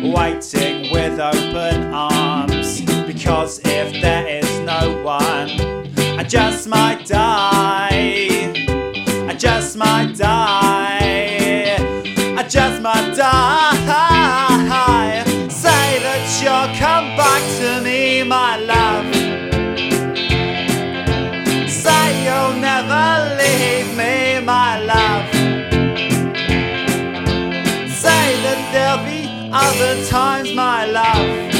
waiting with open arms, because if there is no one, I just might die. I just might die. I just might die. Say that you'll come back to me, my love. Say you'll never leave me, my love. Say that there'll be other times, my love.